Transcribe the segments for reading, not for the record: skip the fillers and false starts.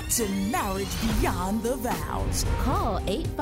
to Marriage Beyond the Vows. Call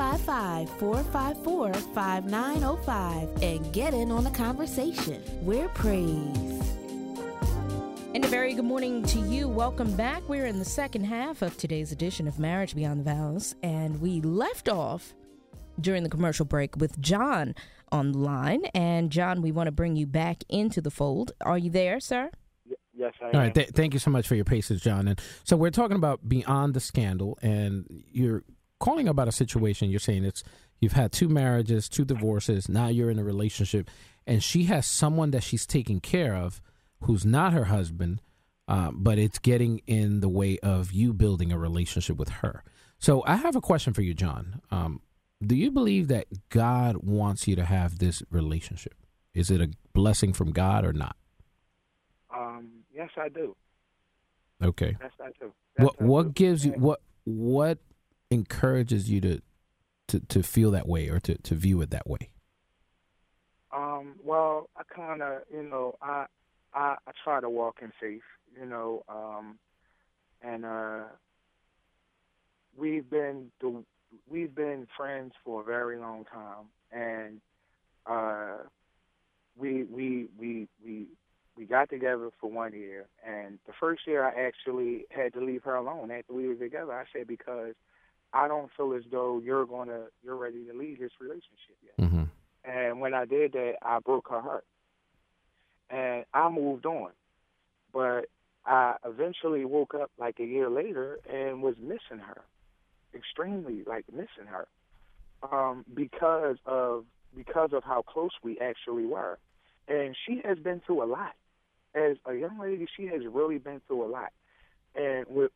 855-454-5905 and get in on the conversation. We're praised. And a very good morning to you. Welcome back. We're in the second half of today's edition of Marriage Beyond the Vows, and we left off during the commercial break with John on the line. And John, we want to bring you back into the fold. Are you there, sir? Yes, I am. All right. Thank you so much for your patience, John. And so we're talking about beyond the scandal, and you're calling about a situation. You're saying you've had 2 marriages, 2 divorces. Now you're in a relationship, and she has someone that she's taking care of who's not her husband, but it's getting in the way of you building a relationship with her. So I have a question for you, John. Do you believe that God wants you to have this relationship? Is it a blessing from God or not? Yes, I do. Okay. Yes, I do. What gives you what encourages you to feel that way or to view it that way? Well, I kind of, I try to walk in faith, and we've been friends for a very long time, and we got together for 1 year, and the first year I actually had to leave her alone after we were together. I said, because I don't feel as though you're ready to leave this relationship yet. Mm-hmm. And when I did that, I broke her heart. And I moved on. But I eventually woke up like a year later and was missing her, extremely missing her, because of how close we actually were. And she has been through a lot. As a young lady, she has really been through a lot, and with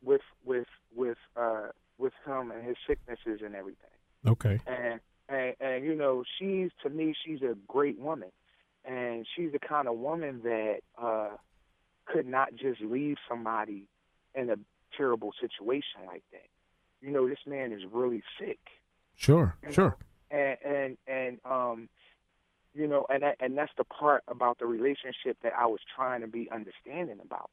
him and his sicknesses and everything. Okay. And she's a great woman. And she's the kind of woman that could not just leave somebody in a terrible situation like that. This man is really sick. Sure. And that's the part about the relationship that I was trying to be understanding about.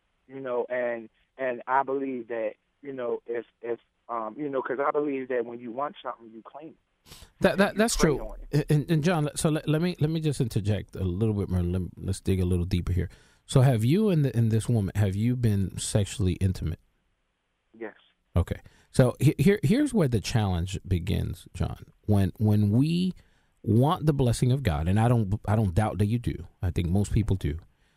And I believe that, if because I believe that when you want something, you claim it. That's true. And John, so let me just interject a little bit more. Let's dig a little deeper here. So have you and this woman, have you been sexually intimate? Yes. Okay. So here's where the challenge begins, John. When we want the blessing of God, and I don't doubt that you do. I think most people do.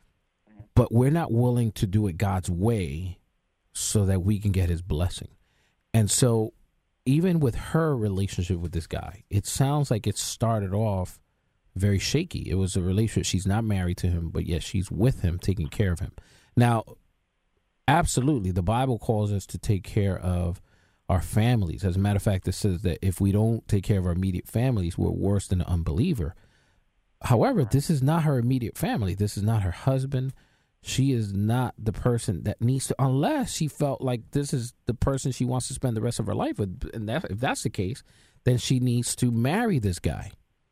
But we're not willing to do it God's way so that we can get his blessing. And so even with her relationship with this guy, it sounds like it started off very shaky. It was a relationship. She's not married to him, but yet she's with him, taking care of him. Now, absolutely, the Bible calls us to take care of our families. As a matter of fact, it says that if we don't take care of our immediate families, we're worse than an unbeliever. However, this is not her immediate family. This is not her husband. She is not the person that needs to, unless she felt like this is the person she wants to spend the rest of her life with. And if that's the case, then she needs to marry this guy.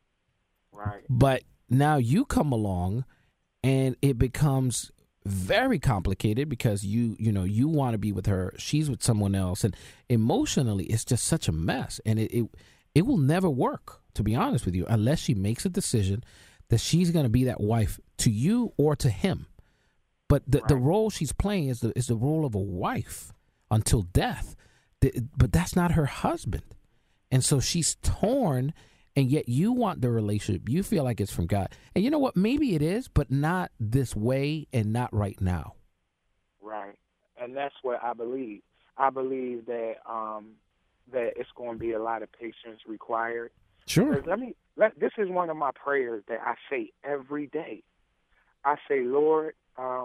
Right. But now you come along and it becomes very complicated because you want to be with her. She's with someone else. And emotionally, it's just such a mess. And it will never work, to be honest with you, unless she makes a decision that she's going to be that wife to you or to him. But the role she's playing is the role of a wife until death. But that's not her husband. And so she's torn, and yet you want the relationship. You feel like it's from God. And you know what? Maybe it is, but not this way and not right now. Right. And that's what I believe. I believe that that it's going to be a lot of patience required. Sure. This is one of my prayers that I say every day. I say, Lord,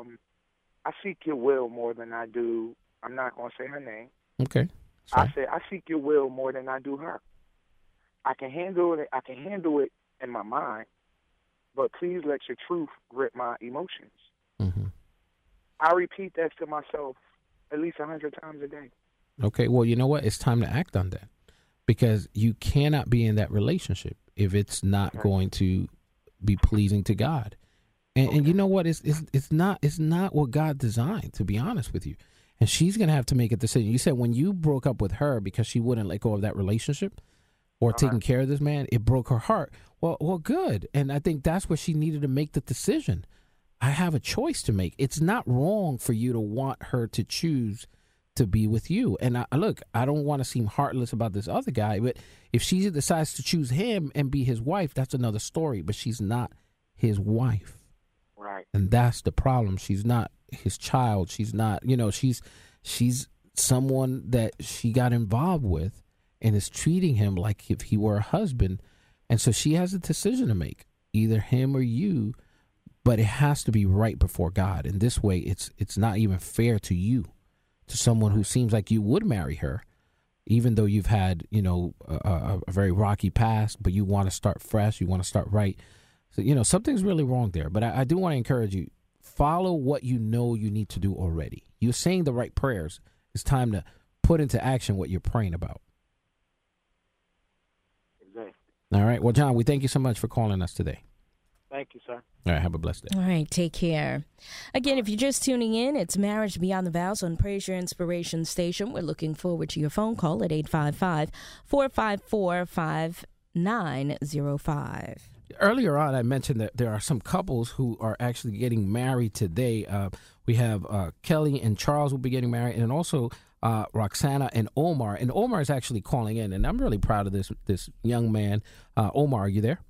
I seek your will more than I do. I'm not going to say her name. Okay. I say I seek your will more than I do her. I can handle it. I can handle it in my mind, but please let your truth grip my emotions. Mm-hmm. I repeat that to myself at least 100 times a day. Okay. Well, you know what? It's time to act on that, because you cannot be in that relationship if it's not going to be pleasing to God. And you know what? It's not what God designed, to be honest with you. and she's going to have to make a decision. You said when you broke up with her because she wouldn't let go of that relationship or taking care of this man, it broke her heart. Well, good. And I think that's where she needed to make the decision. I have a choice to make. It's not wrong for you to want her to choose to be with you. And I don't want to seem heartless about this other guy, but if she decides to choose him and be his wife, that's another story. But she's not his wife. Right. And that's the problem. She's not his child. She's not, she's someone that she got involved with and is treating him like if he were a husband. And so she has a decision to make, either him or you, but it has to be right before God. And this way, it's not even fair to you, to someone who seems like you would marry her, even though you've had, a very rocky past, but you want to start fresh, you want to start right. So, something's really wrong there. But I do want to encourage you, follow what you know you need to do already. You're saying the right prayers. It's time to put into action what you're praying about. Exactly. All right. Well, John, we thank you so much for calling us today. Thank you, sir. All right. Have a blessed day. All right. Take care. Again, if you're just tuning in, it's Marriage Beyond the Vows on Praise Your Inspiration Station. We're looking forward to your phone call at 855-454-5905. Earlier on, I mentioned that there are some couples who are actually getting married today. We have Kelly and Charles will be getting married, and also Roxana and Omar. And Omar is actually calling in, and I'm really proud of this young man. Omar, are you there?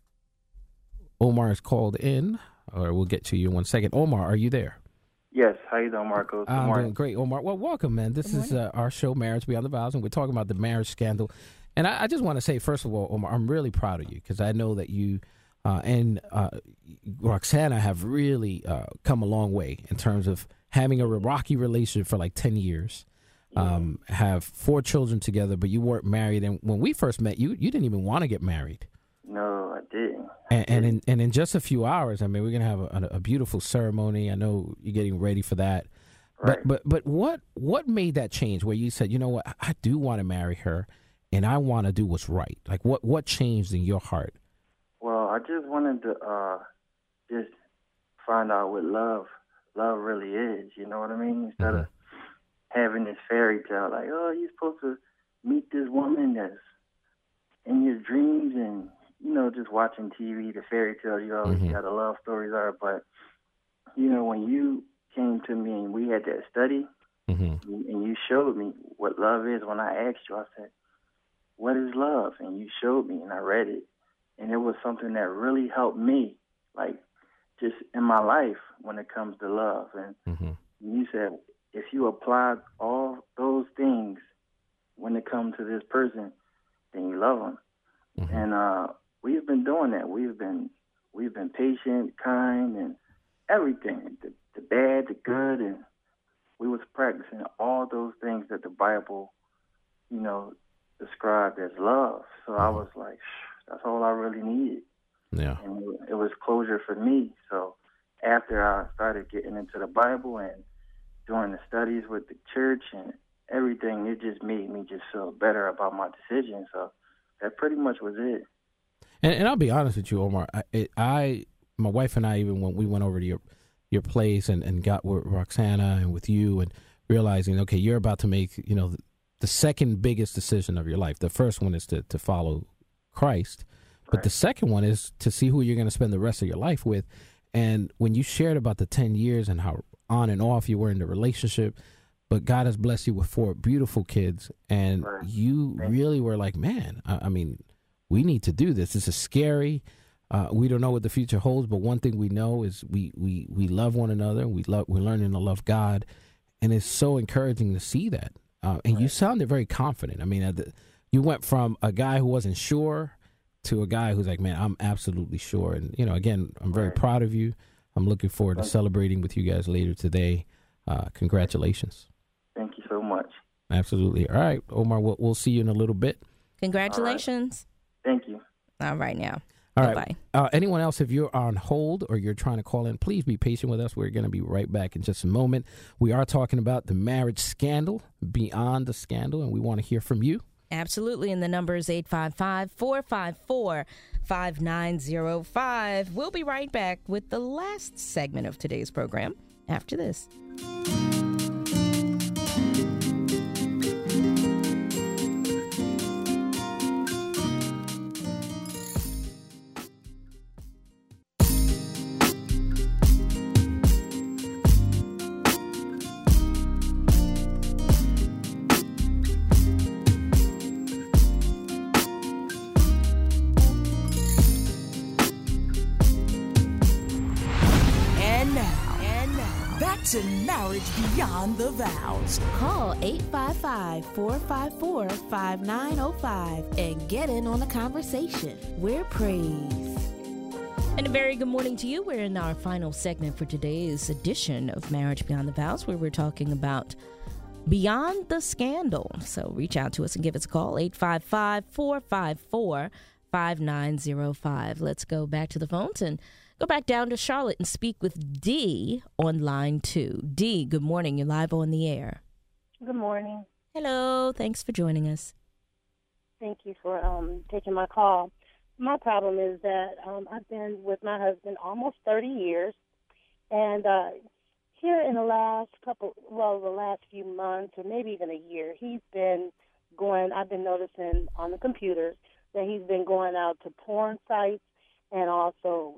Omar is called in, or we'll get to you in 1 second. Omar, are you there? Yes. How you doing, Marcos? I'm doing great, Omar. Well, welcome, man. This is our show, Marriage Beyond the Vows, and we're talking about the marriage scandal. And I just want to say, first of all, Omar, I'm really proud of you because I know that you and Roxana have really come a long way in terms of having a rocky relationship for like 10 years, have 4 children together, but you weren't married. And when we first met, you didn't even want to get married. No, I didn't. And in just a few hours, I mean, we're going to have a beautiful ceremony. I know you're getting ready for that. Right. But what made that change where you said, you know what, I do want to marry her and I want to do what's right? Like what changed in your heart? Well, I just wanted to just find out what love really is. You know what I mean? Instead of having this fairy tale like, oh, you're supposed to meet this woman that's in your dreams and, just watching TV, the fairy tale, you always got the love stories are. But, when you came to me and we had that study and you showed me what love is, when I asked you, I said, what is love? And you showed me and I read it. And it was something that really helped me, like just in my life when it comes to love. And you said, if you apply all those things when it comes to this person, then you love them. And we've been doing that. We've been patient, kind, and everything, the bad, the good, and we was practicing all those things that the Bible, described as love. So I was like, that's all I really needed. Yeah. And it was closure for me. So after I started getting into the Bible and doing the studies with the church and everything, it just made me just feel better about my decision. So that pretty much was it. And I'll be honest with you, Omar. My wife and I, even when we went over to your place and got with Roxana and with you and realizing, okay, you're about to make, the second biggest decision of your life. The first one is to follow Christ. But the second one is to see who you're going to spend the rest of your life with. And when you shared about the 10 years and how on and off you were in the relationship, but God has blessed you with 4 beautiful kids, and you really were like, man, I mean, we need to do this. This is scary. We don't know what the future holds, but one thing we know is we love one another. We're learning to love God, and it's so encouraging to see that. And you sounded very confident. I mean, you went from a guy who wasn't sure to a guy who's like, man, I'm absolutely sure. And, again, I'm very proud of you. I'm looking forward to celebrating with you guys later today. Congratulations. Thank you so much. Absolutely. All right, Omar, we'll see you in a little bit. Congratulations. Thank you. All right now. All Bye-bye. right. Anyone else, if you're on hold or you're trying to call in, please be patient with us. We're going to be right back in just a moment. We are talking about the marriage scandal, beyond the scandal, and we want to hear from you. Absolutely. And the number is 855-454-5905. We'll be right back with the last segment of today's program after this. discussing marriage beyond the vows. Call 855-454-5905 and get in on the conversation. We're praised. And a very good morning to you. We're in our final segment for today's edition of Marriage Beyond the Vows, where we're talking about Beyond the Scandal. So reach out to us and give us a call, 855-454-5905. Let's go back to the phones and go back down to Charlotte and speak with Dee on line 2. Dee, good morning. You're live on the air. Good morning. Hello. Thanks for joining us. Thank you for taking my call. My problem is that I've been with my husband almost 30 years, and here in the last few months, or maybe even a year, I've been noticing on the computers that he's been going out to porn sites and also,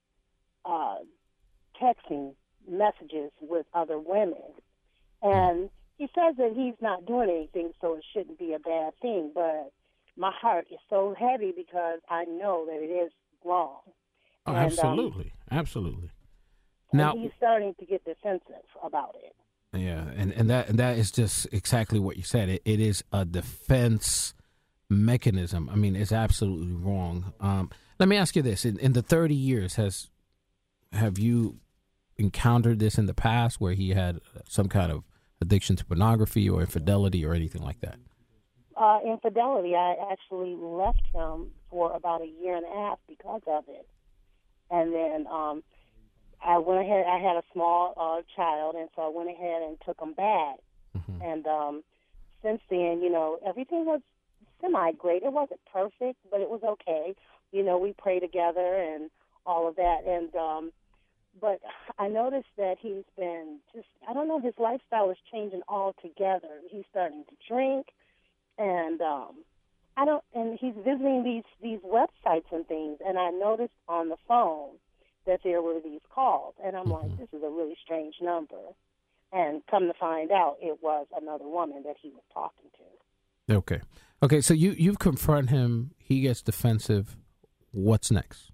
texting messages with other women. And he says that he's not doing anything, so it shouldn't be a bad thing, but my heart is so heavy because I know that it is wrong. Oh, and, absolutely. Now he's starting to get defensive about it. Yeah, and that is just exactly what you said. It is a defense mechanism. I mean, it's absolutely wrong. Let me ask you this: in the 30 years, have you encountered this in the past, where he had some kind of addiction to pornography or infidelity or anything like that? Infidelity. I actually left him for about a year and a half because of it. And then I went ahead. I had a small child, and so I went ahead and took him back. Mm-hmm. And since then, everything was semi-great. It wasn't perfect, but it was okay. We pray together and all of that. And but I noticed that he's been his lifestyle is changing altogether. He's starting to drink. And and he's visiting these websites and things, and I noticed on the phone that there were these calls, and I'm like, this is a really strange number. And come to find out, it was another woman that he was talking to. Okay. So you've confronted him. He gets defensive. What's next?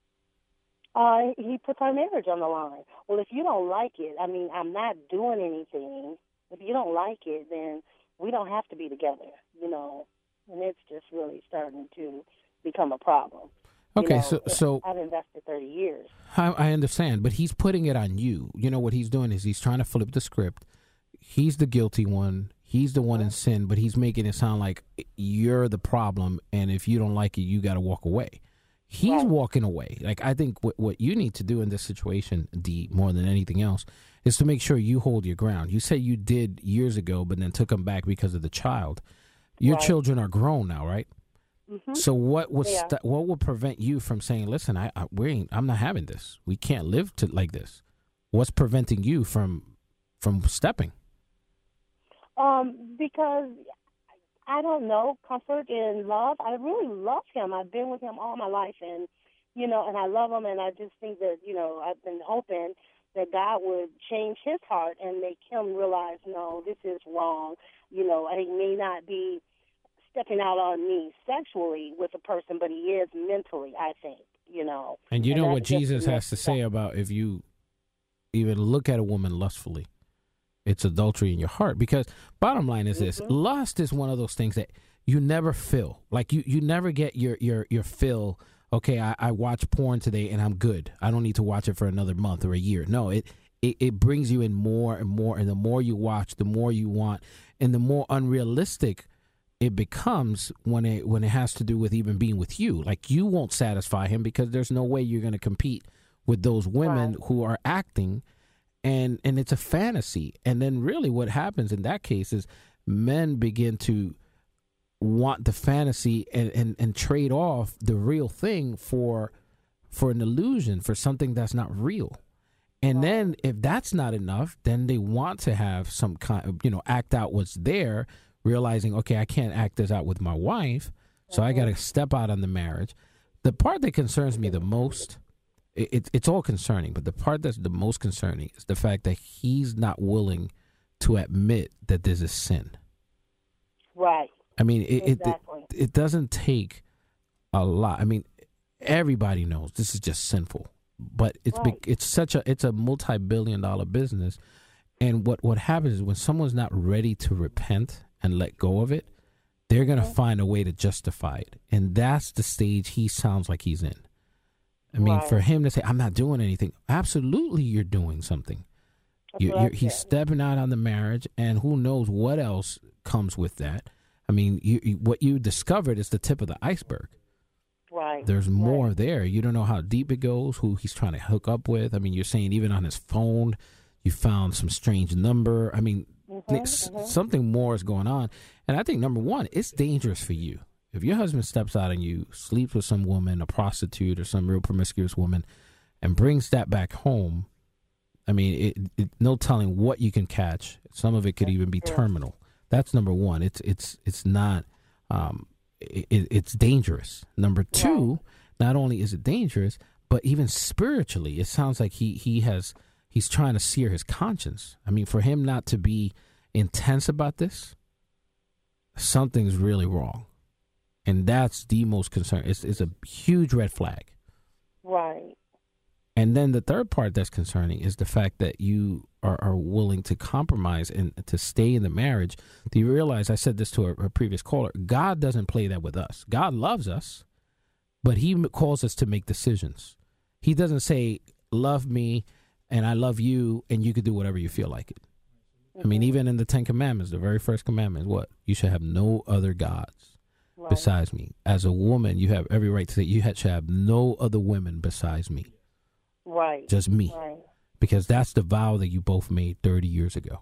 He puts our marriage on the line. Well, if you don't like it, I mean, I'm not doing anything. If you don't like it, then we don't have to be together, and it's just really starting to become a problem. Okay, so I've invested 30 years. I understand, but he's putting it on you. What he's doing is he's trying to flip the script. He's the guilty one. He's the one in sin, but he's making it sound like you're the problem, and if you don't like it, you got to walk away. He's walking away. Like, I think what you need to do in this situation, Dee, more than anything else, is to make sure you hold your ground. You say you did years ago, but then took them back because of the child. Your children are grown now, right? Mm-hmm. So what would prevent you from saying, "Listen, I'm not having this. We can't live like this." What's preventing you from stepping? Because I don't know, comfort and love. I really love him. I've been with him all my life, and and I love him, and I just think that I've been hoping that God would change his heart and make him realize, no, this is wrong. He may not be stepping out on me sexually with a person, but he is mentally, I think, And you know what Jesus has to say about if you even look at a woman lustfully, it's adultery in your heart. Because bottom line is this, lust is one of those things that you never fill. Like you never get your fill. Okay, I watch porn today and I'm good. I don't need to watch it for another month or a year. No, it brings you in more and more. And the more you watch, the more you want. And the more unrealistic it becomes when it has to do with even being with you. Like, you won't satisfy him because there's no way you're going to compete with those women who are acting. And it's a fantasy. And then really what happens in that case is men begin to want the fantasy and trade off the real thing for an illusion, for something that's not real. And then if that's not enough, then they want to have some kind of, act out what's there, realizing, okay, I can't act this out with my wife, so I got to step out on the marriage. The part that concerns me the most, it's all concerning, but the part that's the most concerning is the fact that he's not willing to admit that there's a sin. Right. I mean, it doesn't take a lot. I mean, everybody knows this is just sinful, but it's a multi-billion-dollar business, And what happens is when someone's not ready to repent and let go of it, they're going to find a way to justify it. And that's the stage he sounds like he's in. I mean, for him to say, I'm not doing anything, absolutely you're doing something. He's stepping out on the marriage, and who knows what else comes with that. I mean, what you discovered is the tip of the iceberg. Right. There's more there. You don't know how deep it goes, who he's trying to hook up with. I mean, you're saying even on his phone, you found some strange number. I mean, something more is going on. And I think, number one, it's dangerous for you. If your husband steps out and you sleeps with some woman, a prostitute or some real promiscuous woman, and brings that back home, I mean, no telling what you can catch. Some of it could even be terminal. That's number one. It's not. It's dangerous. Number two, not only is it dangerous, but even spiritually, it sounds like he's trying to sear his conscience. I mean, for him not to be intense about this, something's really wrong. And that's the most concern. It's a huge red flag. Right. And then the third part that's concerning is the fact that you are willing to compromise and to stay in the marriage. Do you realize, I said this to a previous caller, God doesn't play that with us. God loves us, but he calls us to make decisions. He doesn't say, love me and I love you and you can do whatever you feel like it. I mean, even in the 10 Commandments, the very first commandment is what? You should have no other gods besides me. As a woman, you have every right to say you should have no other women besides me. Right. Just me. Right. Because that's the vow that you both made 30 years ago.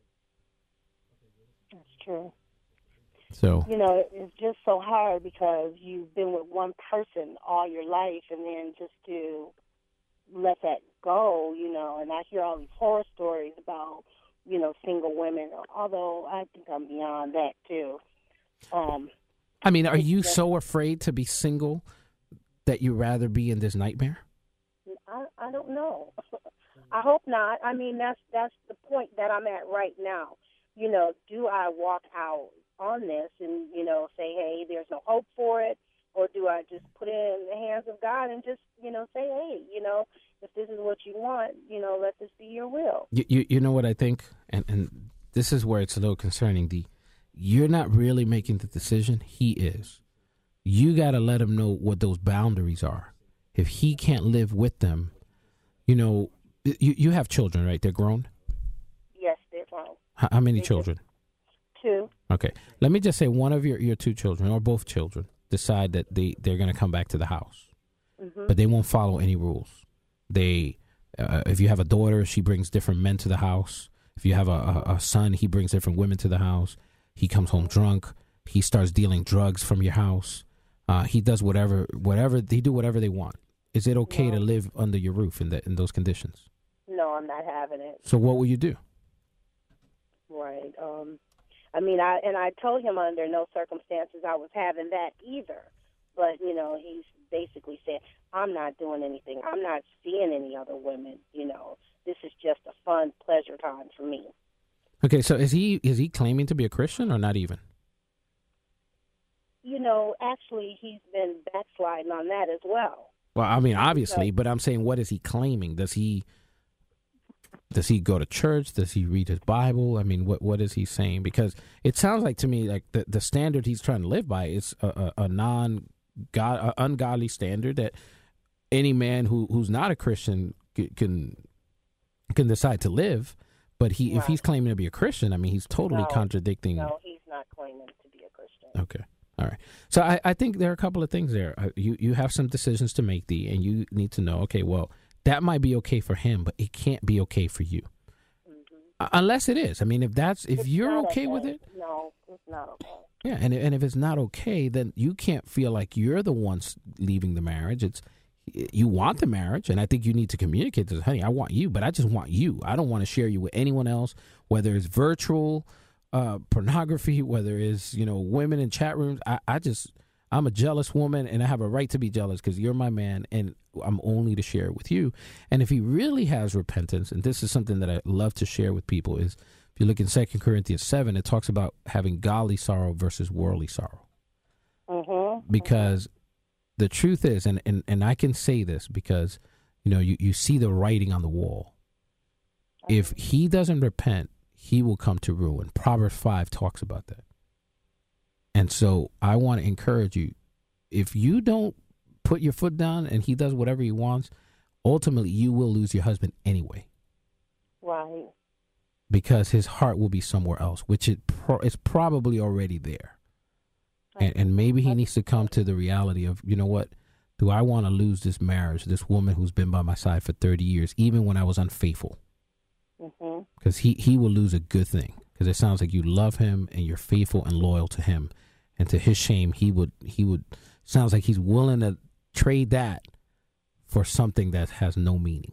That's true. So, it's just so hard because you've been with one person all your life, and then just to let that go, and I hear all these horror stories about, single women, although I think I'm beyond that too. I mean, are you so afraid to be single that you'd rather be in this nightmare? I don't know. I hope not. I mean, that's the point that I'm at right now. Do I walk out on this and, say, hey, there's no hope for it? Or do I just put it in the hands of God and just, say, hey, if this is what you want, let this be your will. You know what I think? And this is where it's a little concerning. You're not really making the decision. He is. You got to let him know what those boundaries are. If he can't live with them, you have children, right? They're grown? Yes, they're grown. How many children? 2. Okay. Let me just say one of your 2 children or both children decide that they're going to come back to the house, but they won't follow any rules. If you have a daughter, she brings different men to the house. If you have a son, he brings different women to the house. He comes home drunk. He starts dealing drugs from your house. He does whatever they do, whatever they want. Is it okay to live under your roof in those conditions? No, I'm not having it. So what will you do? Right. I told him under no circumstances I was having that either. But, he's basically said, I'm not doing anything. I'm not seeing any other women. This is just a fun pleasure time for me. Okay, so is he claiming to be a Christian or not even? Actually, he's been backsliding on that as well. Well, I mean, obviously, but I'm saying, what is he claiming? Does he go to church? Does he read his Bible? I mean, what is he saying? Because it sounds like to me like the standard he's trying to live by is a ungodly standard that any man who's not a Christian can decide to live. But if he's claiming to be a Christian, I mean, he's totally contradicting. No, he's not claiming to be a Christian. Okay. All right. So I think there are a couple of things there. You have some decisions to make, and you need to know, okay, well, that might be okay for him, but it can't be okay for you. Unless it is. I mean, if you're okay with it. No, it's not okay. Yeah, and if it's not okay, then you can't feel like you're the ones leaving the marriage. You want the marriage, and I think you need to communicate this. Honey, I want you, but I just want you. I don't want to share you with anyone else, whether it's virtual pornography, whether it's women in chat rooms. I'm a jealous woman, and I have a right to be jealous because you're my man, and I'm only to share it with you. And if he really has repentance, and this is something that I love to share with people, is if you look in 2 Corinthians 7, it talks about having godly sorrow versus worldly sorrow. Because the truth is, and I can say this because, you see the writing on the wall. if he doesn't repent, he will come to ruin. Proverbs 5 talks about that. And so I want to encourage you, if you don't put your foot down and he does whatever he wants, ultimately you will lose your husband anyway. Right. Because his heart will be somewhere else, which it's probably already there. And maybe he needs to come to the reality of, you know what, do I want to lose this marriage, this woman who's been by my side for 30 years, even when I was unfaithful? Because he will lose a good thing, because it sounds like you love him and you're faithful and loyal to him. And to his shame, he would sounds like he's willing to trade that for something that has no meaning.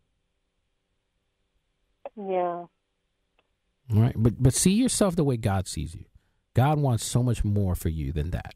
Yeah. All right. But see yourself the way God sees you. God wants so much more for you than that.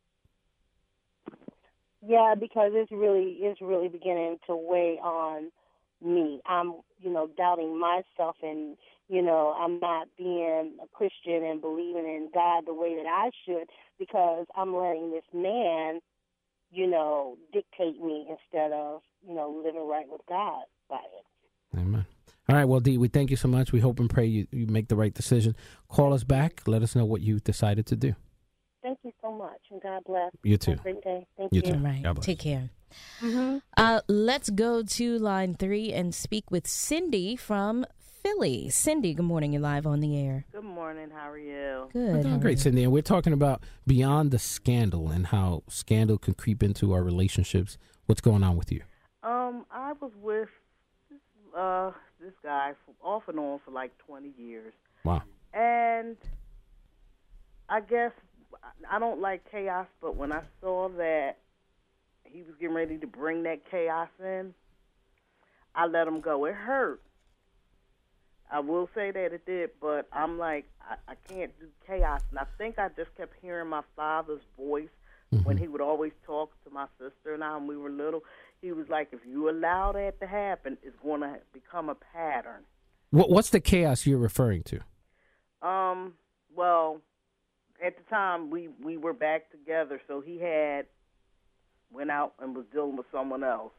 Yeah, because it's really beginning to weigh on me. I'm, doubting myself, and, I'm not being a Christian and believing in God the way that I should, because I'm letting this man, dictate me instead of, living right with God by it. Amen. All right, well, Dee, we thank you so much. We hope and pray you make the right decision. Call us back. Let us know what you decided to do. Thank you so much, and God bless. You too. Have a great day. Thank you. You too. All right. God bless. Take care. Mm-hmm. Let's go to line 3 and speak with Cindy from Philly. Cindy, good morning. You're live on the air. Good morning. How are you? Good. We're doing great, Cindy. And we're talking about beyond the scandal and how scandal can creep into our relationships. What's going on with you? I was with this guy off and on for like 20 years. Wow. And I guess I don't like chaos, but when I saw that he was getting ready to bring that chaos in, I let him go. It hurt. I will say that it did, but I'm like, I can't do chaos. And I think I just kept hearing my father's voice when he would always talk to my sister and I when we were little. He was like, if you allow that to happen, it's going to become a pattern. What's the chaos you're referring to? Well, at the time, we were back together, so he went out and was dealing with someone else.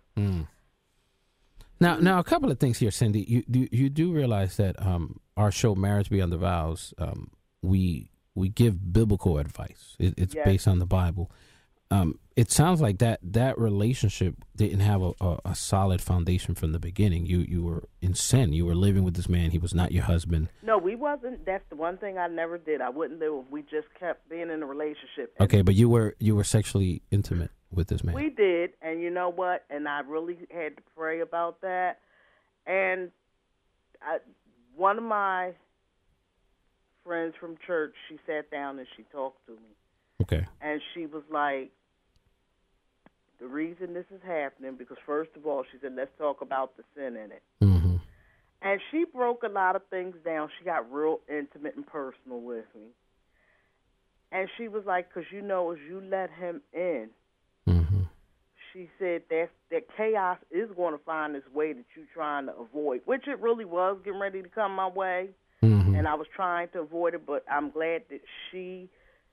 Now, a couple of things here, Cindy. You do realize that our show, Marriage Beyond the Vows, we give biblical advice. It's based on the Bible. It sounds like that relationship didn't have a solid foundation from the beginning. You were in sin. You were living with this man. He was not your husband. No, we wasn't. That's the one thing I never did. I wouldn't live if we just kept being in a relationship. Okay, but you were sexually intimate with this man. We did, and you know what? And I really had to pray about that. And one of my friends from church, she sat down and she talked to me. Okay. And she was like, the reason this is happening, because first of all, she said, let's talk about the sin in it. Mm-hmm. And she broke a lot of things down. She got real intimate and personal with me. And she was like, because as you let him in, she said that chaos is going to find this way that you're trying to avoid, which it really was getting ready to come my way. And I was trying to avoid it, but I'm glad that she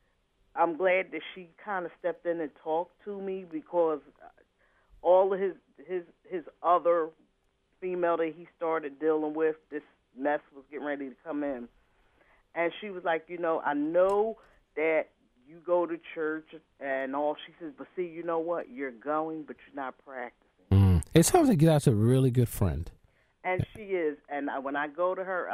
kind of stepped in and talked to me, because all of his other female that he started dealing with, this mess was getting ready to come in. And she was like, I know that you go to church and all. She says, but see, you know what? You're going, but you're not practicing. It sounds like that's a really good friend. And she is. And when I go to her,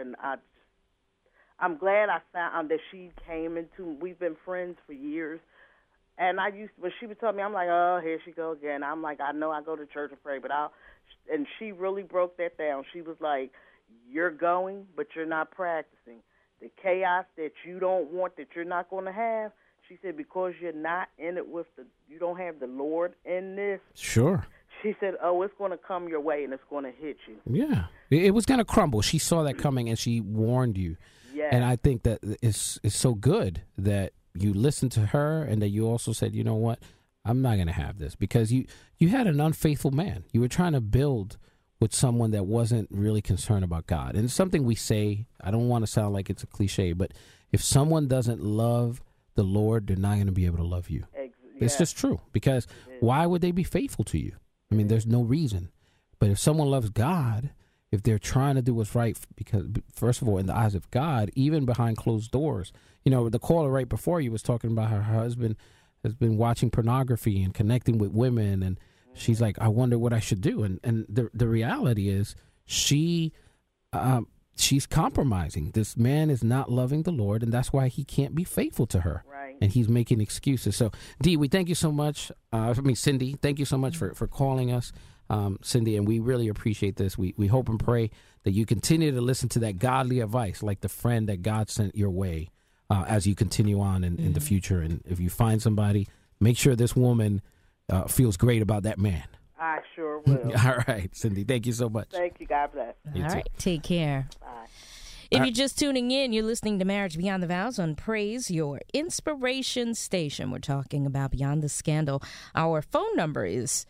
I'm glad I found that she came into. We've been friends for years, and when she would tell me, I'm like, oh, here she go again. I'm like, I know I go to church and pray, but and she really broke that down. She was like, you're going, but you're not practicing. The chaos that you don't want, that you're not going to have. She said, because you're not in it you don't have the Lord in this. Sure. She said, oh, it's going to come your way and it's going to hit you. Yeah, it was going to crumble. She saw that coming and she warned you. Yes. And I think that it's so good that you listened to her and that you also said, you know what, I'm not going to have this, because you had an unfaithful man. You were trying to build with someone that wasn't really concerned about God. And it's something we say, I don't want to sound like it's a cliche, but if someone doesn't love the Lord, they're not going to be able to love you. It's just true, because why would they be faithful to you? I mean, there's no reason. But if someone loves God if they're trying to do what's right, because first of all, in the eyes of God, even behind closed doors, the caller right before you was talking about her husband has been watching pornography and connecting with women, and she's like, I wonder what I should do. And the reality is she's compromising. This man is not loving the Lord, and that's why he can't be faithful to her. Right. And he's making excuses. So, Dee, we thank you so much. Cindy, thank you so much for calling us. Cindy, and we really appreciate this. We hope and pray that you continue to listen to that godly advice, like the friend that God sent your way as you continue on in the future. And if you find somebody, make sure this woman feels great about that man. I sure will. All right, Cindy, thank you so much. Thank you. God bless. All right, take care. Bye. If you're just tuning in, you're listening to Marriage Beyond the Vows on Praise, your inspiration station. We're talking about Beyond the Scandal. Our phone number is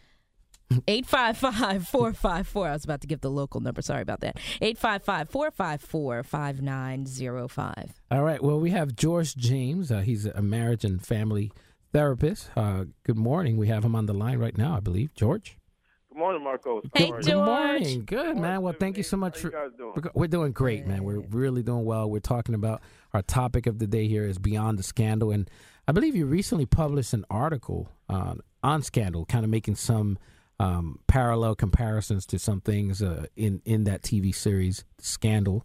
855-454. I was about to give the local number. Sorry about that. 855-454-5905. All right. Well, we have George James. He's a marriage and family therapist. Good morning. We have him on the line right now, I believe. George? Good morning, Marcos. Hey, How are you? George. Good morning. Good, man. Well, thank you so much How you guys doing? We're doing great, man. We're really doing well. We're talking about our topic of the day here is Beyond the Scandal. And I believe you recently published an article on Scandal, kind of making some parallel comparisons to some things in that TV series Scandal.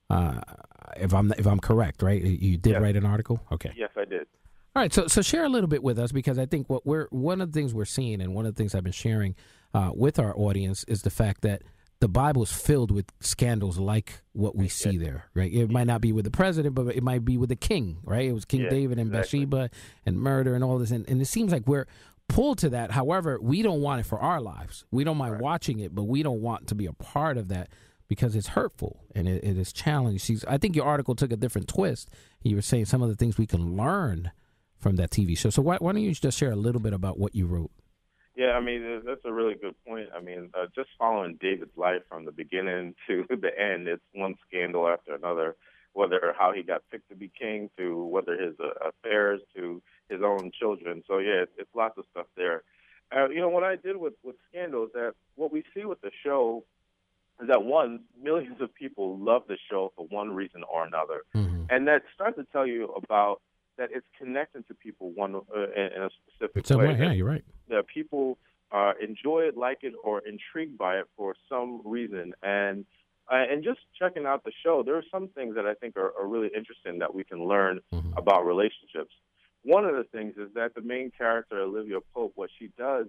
If I'm correct, right? You did write an article? Okay. Yes, I did. All right, so share a little bit with us, because I think one of the things we're seeing, and one of the things I've been sharing with our audience, is the fact that the Bible is filled with scandals like what we see there, right? It might not be with the president, but it might be with the king, right? It was King David and Bathsheba and murder and all this, and it seems like we're pulled to that. However, we don't want it for our lives. We don't mind watching it, but we don't want to be a part of that, because it's hurtful and it is challenging. I think your article took a different twist. You were saying some of the things we can learn from that TV show. So why don't you just share a little bit about what you wrote? Yeah, I mean, that's a really good point. I mean, just following David's life from the beginning to the end, it's one scandal after another, whether how he got picked to be king, to whether his affairs, to his own children. So, yeah, it's lots of stuff there. What I did with Scandal is that what we see with the show is that, one, millions of people love the show for one reason or another. Mm-hmm. And that starts to tell you about that it's connecting to people in a specific way. Yeah, you're right. That people enjoy it, like it, or intrigued by it for some reason. And just checking out the show, there are some things that I think are really interesting that we can learn about relationships. One of the things is that the main character, Olivia Pope, what she does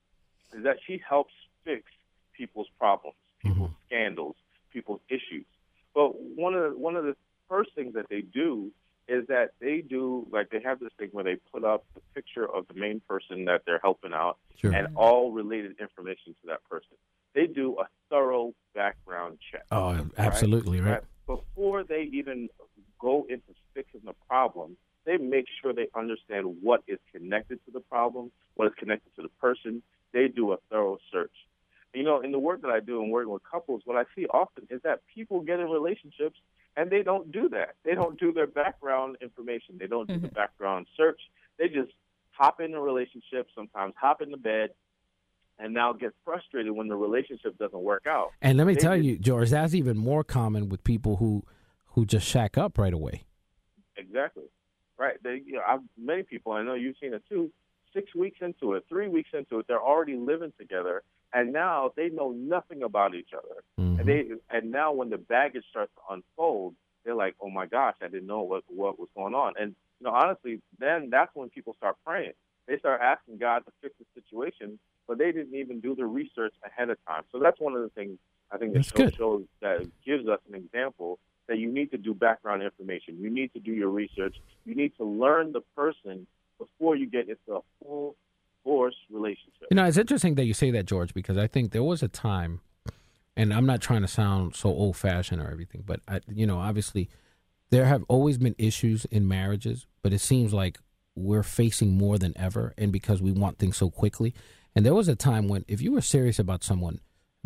is that she helps fix people's problems, people's scandals, people's issues. But one of the first things that they do is that they have this thing where they put up the picture of the main person that they're helping out and all related information to that person. They do a thorough background check. Oh, absolutely, right? Before they even go into fixing the problem, they make sure they understand what is connected to the problem, what is connected to the person. They do a thorough search. In the work that I do and working with couples, what I see often is that people get in relationships and they don't do that. They don't do their background information. They don't do the background search. They just hop in a relationship, sometimes hop in the bed, and now get frustrated when the relationship doesn't work out. And let me tell you, George, that's even more common with people who just shack up right away. Exactly. Right. Many people, I know you've seen it too, 6 weeks into it, 3 weeks into it, they're already living together. And now they know nothing about each other. Mm-hmm. And now when the baggage starts to unfold, they're like, oh, my gosh, I didn't know what was going on. And, honestly, then that's when people start praying. They start asking God to fix the situation, but they didn't even do the research ahead of time. So that's one of the things I think the show shows, that gives us an example that you need to do background information. You need to do your research. You need to learn the person before you get into a full force relationship. It's interesting that you say that, George, because I think there was a time, and I'm not trying to sound so old-fashioned or everything, but, obviously there have always been issues in marriages, but it seems like we're facing more than ever, and because we want things so quickly. And there was a time when if you were serious about someone,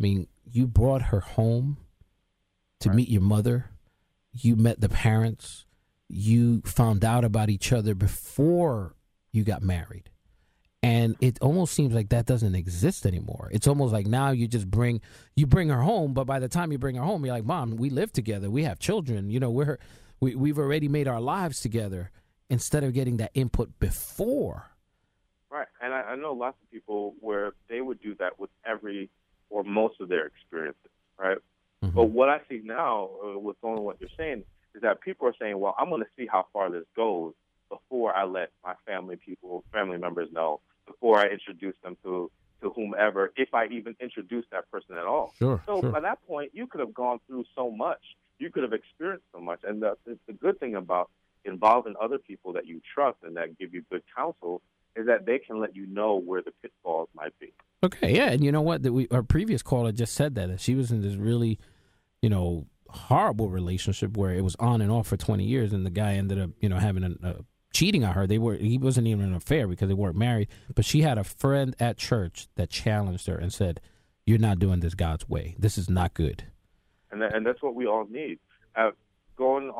you brought her home to meet your mother, you met the parents, you found out about each other before you got married. And it almost seems like that doesn't exist anymore. It's almost like now you bring her home, but by the time you bring her home, you're like, Mom, we live together, we have children, we've already made our lives together, instead of getting that input before. Right, and I know lots of people where they would do that with every or most of their experiences, right? Mm-hmm. But what I see now, with going what you're saying, is that people are saying, well, I'm going to see how far this goes before I let my family members know, before I introduce them to whomever, if I even introduce that person at all. Sure. So by that point, you could have gone through so much. You could have experienced so much. And the good thing about involving other people that you trust and that give you good counsel is that they can let you know where the pitfalls might be. Okay, yeah, and you know what? Our previous caller just said that she was in this really, horrible relationship where it was on and off for 20 years, and the guy ended up, having cheating on her. He wasn't even an affair because they weren't married, but she had a friend at church that challenged her and said, "You're not doing this God's way. This is not good." And that's what we all need. Going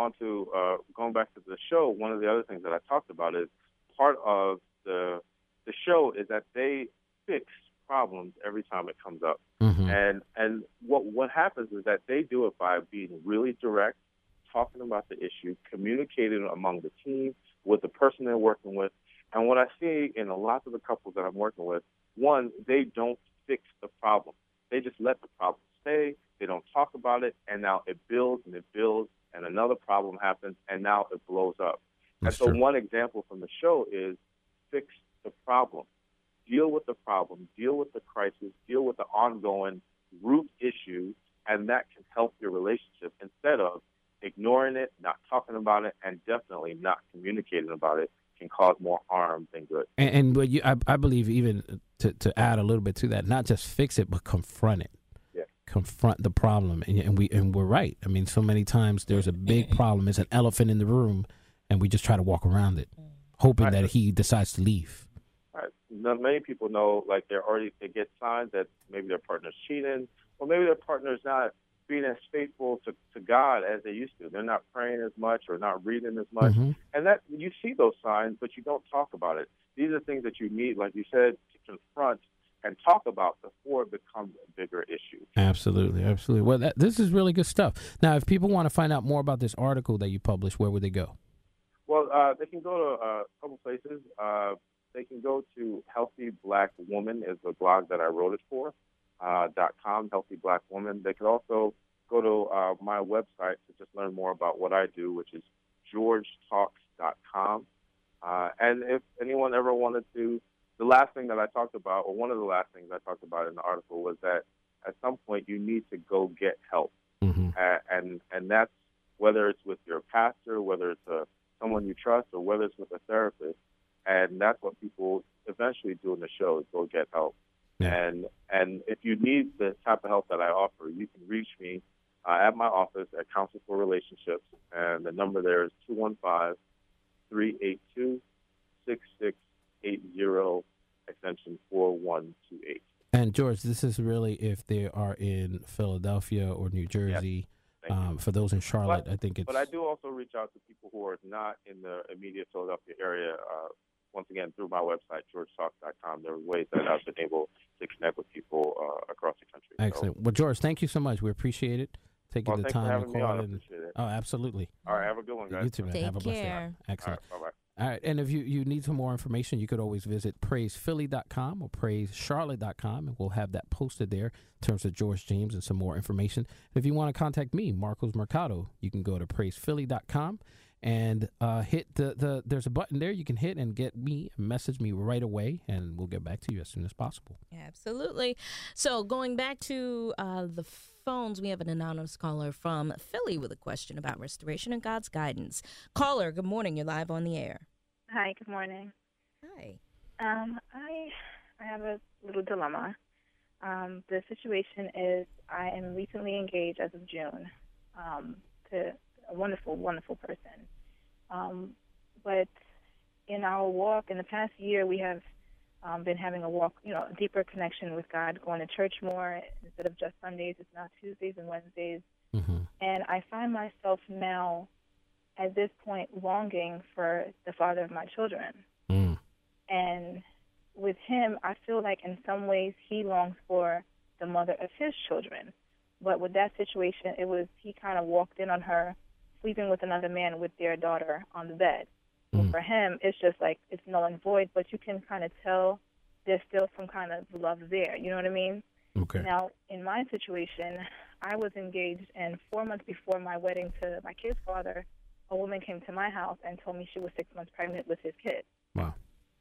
back to the show, one of the other things that I talked about is part of the show is that they fix problems every time it comes up. Mm-hmm. And what happens is that they do it by being really direct, talking about the issue, communicating among the team, with the person they're working with. And what I see in a lot of the couples that I'm working with, one, they don't fix the problem. They just let the problem stay. They don't talk about it, and now it builds, and another problem happens, and now it blows up. That's true. One example from the show is fix the problem. Deal with the problem, deal with the crisis, deal with the ongoing root issue, and that can help your relationship instead of ignoring it, not talking about it, and definitely not communicating about it can cause more harm than good. But I believe even to add a little bit to that, not just fix it, but confront it. Yeah. Confront the problem, and we're right. I mean, so many times there's a big problem, it's an elephant in the room, and we just try to walk around it, hoping that he decides to leave. Right. Now, many people know, like they get signs that maybe their partner's cheating, or maybe their partner's not being as faithful to God as they used to. They're not praying as much or not reading as much. Mm-hmm. And that you see those signs, but you don't talk about it. These are things that you need, like you said, to confront and talk about before it becomes a bigger issue. Absolutely. Well, this is really good stuff. Now, if people want to find out more about this article that you published, where would they go? Well, they can go to a couple places. They can go to Healthy Black Woman is the blog that I wrote it for. .com, Healthy Black Woman. They could also go to my website to just learn more about what I do, which is georgetalks.com. And if anyone ever wanted to, the last thing that I talked about, or one of the last things I talked about in the article, was that at some point you need to go get help. Mm-hmm. And that's whether it's with your pastor, whether it's someone you trust, or whether it's with a therapist. And that's what people eventually do in the show, is go get help. Yeah. And if you need the type of help that I offer, you can reach me at my office at Counsel for Relationships, and the number there is 215-382-6680, extension 4128. And George, this is really if they are in Philadelphia or New Jersey. Yes. For those in Charlotte, I think it's... But I do also reach out to people who are not in the immediate Philadelphia area. Once again, through my website, georgetalks.com, there are ways that I've been able to connect with people across the country. Excellent. Well, George, thank you so much. We appreciate it. Taking the time to call in. Appreciate it. Oh, absolutely. All right, have a good one, guys. You too, man. Take have a blessed care. day. Excellent. All right, bye-bye. All right, and if you need some more information, you could always visit praisephilly.com or praisecharlotte.com, and we'll have that posted there in terms of George James and some more information. And if you want to contact me, Marcos Mercado, you can go to praisephilly.com and hit there's a button there you can hit and message me right away, and we'll get back to you as soon as possible. Absolutely. So going back to the phones, we have an anonymous caller from Philly with a question about restoration and God's guidance. Caller, good morning. You're live on the air. Hi, good morning. Hi. I have a little dilemma. The situation is I am recently engaged as of June to a wonderful, wonderful person. But in our walk, in the past year, we have been having a walk, a deeper connection with God, going to church more. Instead of just Sundays, it's now Tuesdays and Wednesdays. Mm-hmm. And I find myself now, at this point, longing for the father of my children. Mm. And with him, I feel like in some ways he longs for the mother of his children. But with that situation, he kind of walked in on her sleeping with another man with their daughter on the bed. So for him, it's just like it's null and void, but you can kind of tell there's still some kind of love there. You know what I mean? Okay. Now, in my situation, I was engaged, and 4 months before my wedding to my kid's father, a woman came to my house and told me she was 6 months pregnant with his kid. Wow.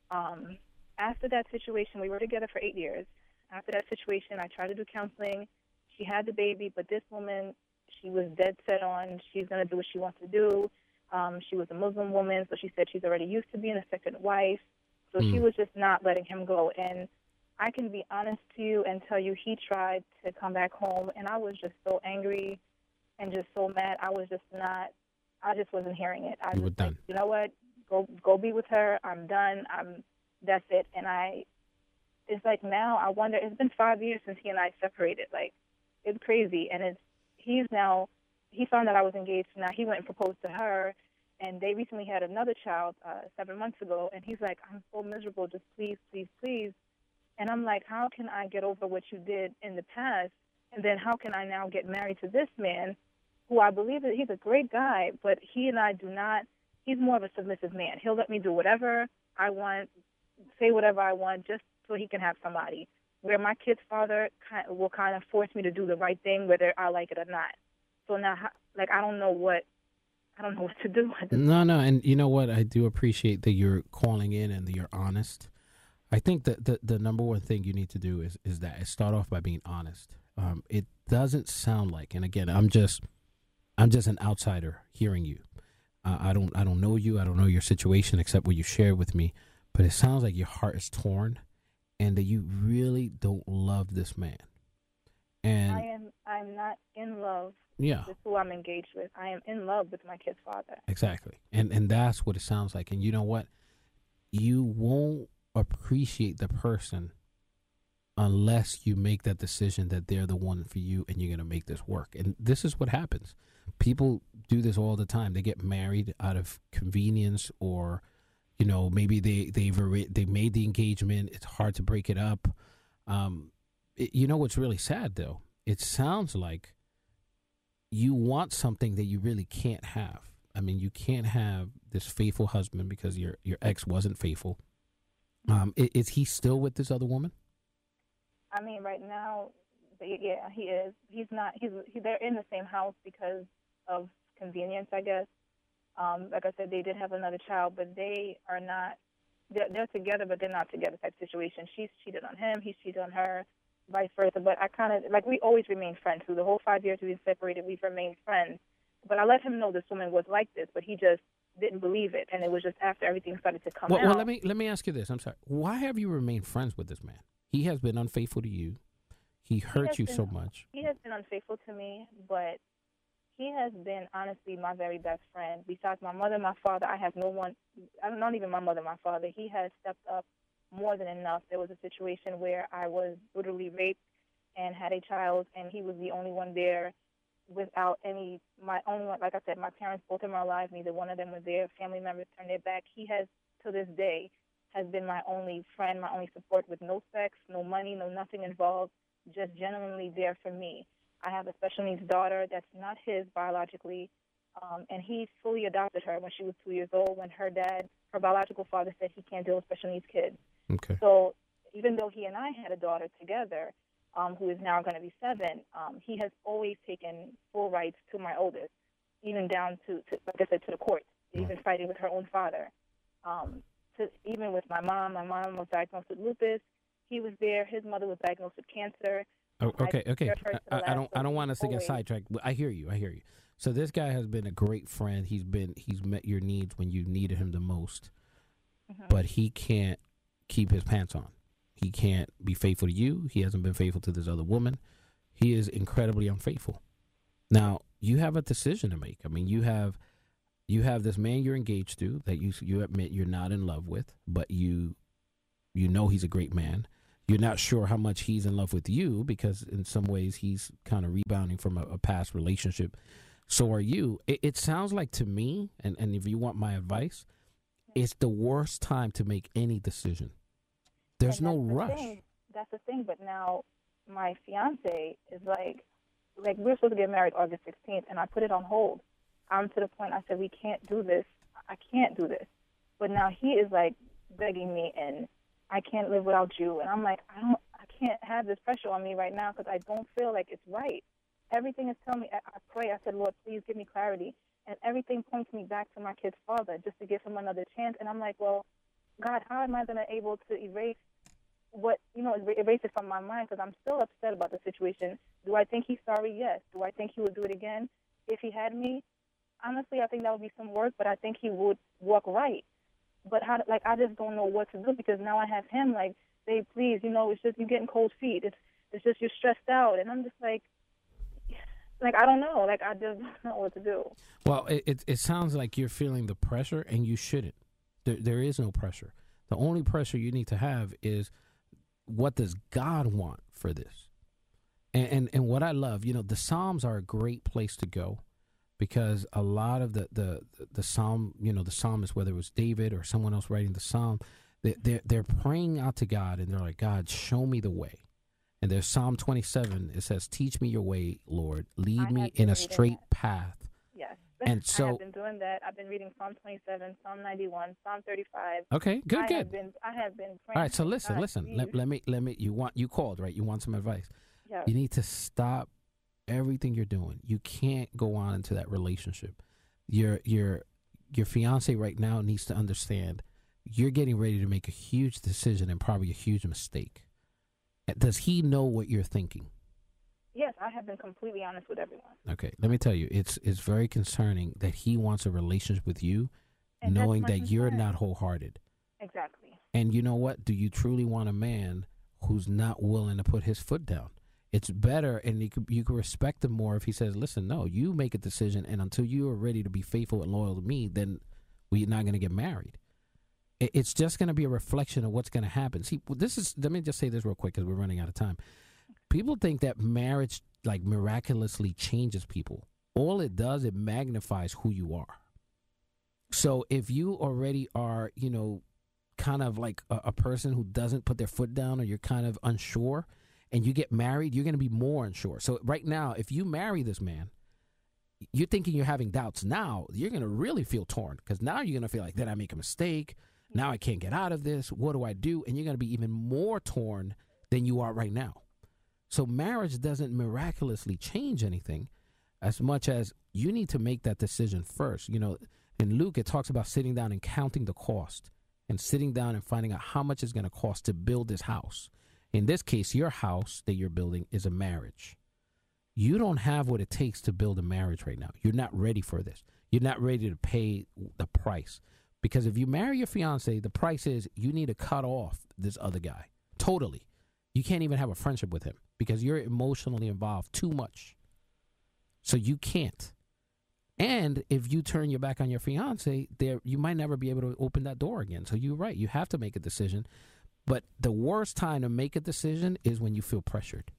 After that situation, we were together for 8 years. After that situation, I tried to do counseling. She had the baby, but this woman, she was dead set on she's going to do what she wants to do. She was a Muslim woman, so she said she's already used to being a second wife. So she was just not letting him go. And I can be honest to you and tell you he tried to come back home, and I was just so angry and just so mad. I just wasn't hearing it. I was done. Like, you know what? Go be with her. I'm done. That's it. And it's like now I wonder, it's been 5 years since he and I separated. Like, it's crazy. And he found out I was engaged. Now he went and proposed to her, and they recently had another child 7 months ago, and he's like, I'm so miserable, just please, please, please. And I'm like, how can I get over what you did in the past, and then how can I now get married to this man who I believe that he's a great guy, but he and I do not, he's more of a submissive man. He'll let me do whatever I want, say whatever I want, just so he can have somebody. Where my kid's father will kind of force me to do the right thing, whether I like it or not. So now, like, I don't know what to do. No, and you know what? I do appreciate that you're calling in and that you're honest. I think that the number one thing you need to do is start off by being honest. It doesn't sound like, and again, I'm just an outsider hearing you. I don't know you. I don't know your situation except what you shared with me. But it sounds like your heart is torn, and that you really don't love this man. And I'm not in love. Yeah. With who I'm engaged with. I am in love with my kid's father. Exactly. And that's what it sounds like. And you know what? You won't appreciate the person unless you make that decision that they're the one for you and you're going to make this work. And this is what happens. People do this all the time. They get married out of convenience, or, you know, maybe they made the engagement. It's hard to break it up. You know what's really sad, though? It sounds like you want something that you really can't have. I mean, you can't have this faithful husband because your ex wasn't faithful. Is he still with this other woman? I mean, right now, yeah, he is. He's not. They're in the same house because of convenience, I guess. Like I said, they did have another child, but they are not. They're together, but they're not together type situation. She's cheated on him. He's cheated on her. Vice versa. But I kind of, like, we always remain friends. Through the whole 5 years we've been separated, we've remained friends. But I let him know this woman was like this, but he just didn't believe it. And it was just after everything started to come out. Well, let me ask you this. I'm sorry. Why have you remained friends with this man? He has been unfaithful to you. He hurt you so much. He has been unfaithful to me, but he has been, honestly, my very best friend. Besides my mother and my father, I have no one, not even my mother and my father. He has stepped up more than enough. There was a situation where I was brutally raped and had a child, and he was the only one there without any, my only one, like I said, my parents, both of them are alive. Neither one of them was there. Family members turned their back. He has, to this day, has been my only friend, my only support, with no sex, no money, no nothing involved, just genuinely there for me. I have a special needs daughter that's not his biologically, and he fully adopted her when she was 2 years old, when her biological father said he can't deal with special needs kids. Okay. So even though he and I had a daughter together, who is now going to be 7, he has always taken full rights to my oldest, even down to like I said, to the courts, even fighting with her own father. Even with my mom was diagnosed with lupus. He was there. His mother was diagnosed with cancer. Oh, okay. I don't want us to get sidetracked. I hear you. So this guy has been a great friend. He's met your needs when you needed him the most, but he can't keep his pants on. He can't be faithful to you. He hasn't been faithful to this other woman. He is incredibly unfaithful. Now, you have a decision to make. I mean, you have this man you're engaged to that you admit you're not in love with, but you know he's a great man. You're not sure how much he's in love with you because in some ways he's kind of rebounding from a past relationship. So are you. It sounds like to me, and if you want my advice, it's the worst time to make any decision. There's no rush. That's the thing. But now my fiance is like we're supposed to get married August 16th, and I put it on hold. I'm to the point I said, we can't do this. I can't do this. But now he is like begging me, and I can't live without you. And I'm like, I can't have this pressure on me right now because I don't feel like it's right. Everything is telling me, I pray, I said, Lord, please give me clarity. And everything points me back to my kid's father just to give him another chance. And I'm like, well, God, how am I going to able to erase it from my mind? Because I'm still upset about the situation. Do I think he's sorry? Yes. Do I think he would do it again if he had me? Honestly, I think that would be some work, but I think he would walk right. But I just don't know what to do because now I have him like, babe, please, it's just you're getting cold feet. It's just you're stressed out. And I'm just like, I don't know. I just don't know what to do. Well, it sounds like you're feeling the pressure, and you shouldn't. There is no pressure. The only pressure you need to have is, what does God want for this? And what I love, the Psalms are a great place to go, because a lot of the Psalm, the psalmist, whether it was David or someone else writing the Psalm, they're praying out to God, and they're like, God, show me the way. And there's Psalm 27. It says, teach me your way, Lord. Lead me in a straight path. Yes. And so I have been doing that. I've been reading Psalm 27, Psalm 91, Psalm 35. Okay, good. I have been praying. All right, so listen. Let me. You called, right? You want some advice? Yeah. You need to stop everything you're doing. You can't go on into that relationship. Your fiance right now needs to understand you're getting ready to make a huge decision and probably a huge mistake. Does he know what you're thinking? Yes, I have been completely honest with everyone. Okay, let me tell you, it's very concerning that he wants a relationship with you, and knowing that you're not wholehearted. Exactly. And you know what? Do you truly want a man who's not willing to put his foot down? It's better, and you could respect him more if he says, listen, no, you make a decision, and until you are ready to be faithful and loyal to me, then we're not going to get married. It's just going to be a reflection of what's going to happen. See, let me just say this real quick because we're running out of time. People think that marriage miraculously changes people. All it does, it magnifies who you are. So if you already are, kind of like a person who doesn't put their foot down, or you're kind of unsure, and you get married, you're going to be more unsure. So right now, if you marry this man, you're thinking you're having doubts. Now you're going to really feel torn, because now you're going to feel like, did I make a mistake? Now I can't get out of this. What do I do? And you're going to be even more torn than you are right now. So marriage doesn't miraculously change anything, as much as you need to make that decision first. In Luke, it talks about sitting down and counting the cost, and sitting down and finding out how much it's going to cost to build this house. In this case, your house that you're building is a marriage. You don't have what it takes to build a marriage right now. You're not ready for this. You're not ready to pay the price. Because if you marry your fiance, the price is you need to cut off this other guy. Totally. You can't even have a friendship with him because you're emotionally involved too much. So you can't. And if you turn your back on your fiance, you might never be able to open that door again. So you're right. You have to make a decision. But the worst time to make a decision is when you feel pressured.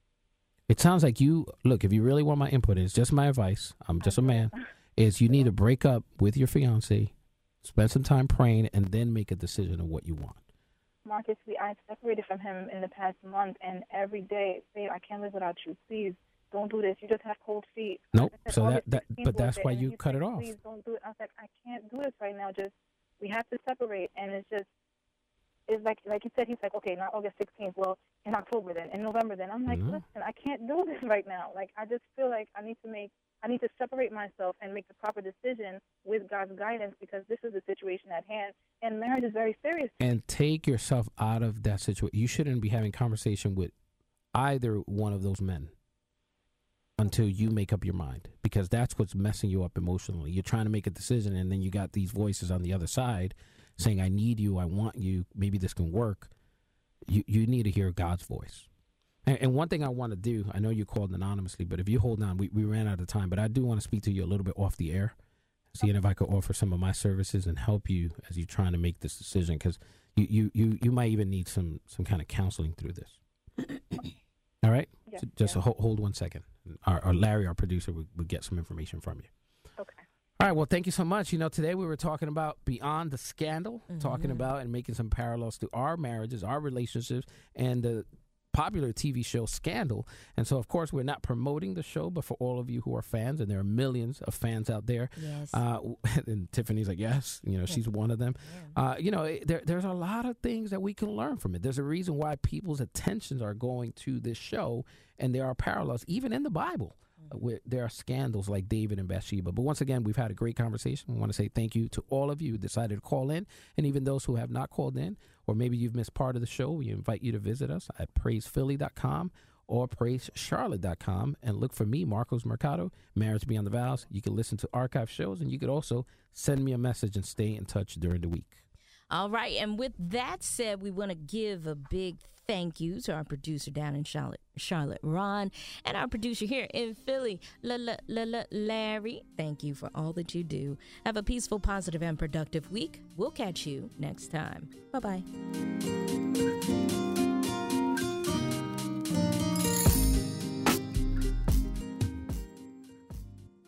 It sounds like look, if you really want my input, it's just my advice. I'm just a man. Is you need to break up with your fiance, spend some time praying, and then make a decision of what you want. Marcus, I separated from him in the past month, and every day, babe, I can't live without you. Please don't do this. You just have cold feet. Nope. So but that's why you cut it off. Please don't do it. I was like, I can't do this right now. We have to separate, and it's like you said. He's like, okay, not August 16th. Well, in October then, in November then. I'm like, listen, I can't do this right now. I just feel like I need to separate myself and make the proper decision with God's guidance, because this is the situation at hand, and marriage is very serious. And take yourself out of that situation. You shouldn't be having conversation with either one of those men until you make up your mind, because that's what's messing you up emotionally. You're trying to make a decision, and then you got these voices on the other side saying, I need you, I want you, maybe this can work. You need to hear God's voice. And one thing I want to do, I know you called anonymously, but if you hold on, we ran out of time, but I do want to speak to you a little bit off the air, seeing if I could offer some of my services and help you as you're trying to make this decision, because you might even need some kind of counseling through this. All right? Yes, so just hold 1 second. Our Larry, our producer, would get some information from you. Okay. All right, well, thank you so much. Today we were talking about beyond the scandal, talking about and making some parallels to our marriages, our relationships, and the popular TV show Scandal. And so, of course, we're not promoting the show, but for all of you who are fans, and there are millions of fans out there, yes. And Tiffany's like, yes, she's one of them. Yeah. There's a lot of things that we can learn from it. There's a reason why people's attentions are going to this show, and there are parallels, even in the Bible. Where there are scandals like David and Bathsheba. But once again, we've had a great conversation. We want to say thank you to all of you who decided to call in, and even those who have not called in, or maybe you've missed part of the show. We invite you to visit us at praisephilly.com or praisecharlotte.com and look for me, Marcos Mercado, Marriage Beyond the Vows. You can listen to archive shows, and you could also send me a message and stay in touch during the week. All right, and with that said, we want to give a big thank you to our producer down in Charlotte, Ron, and our producer here in Philly, Larry. Thank you for all that you do. Have a peaceful, positive, and productive week. We'll catch you next time. Bye-bye.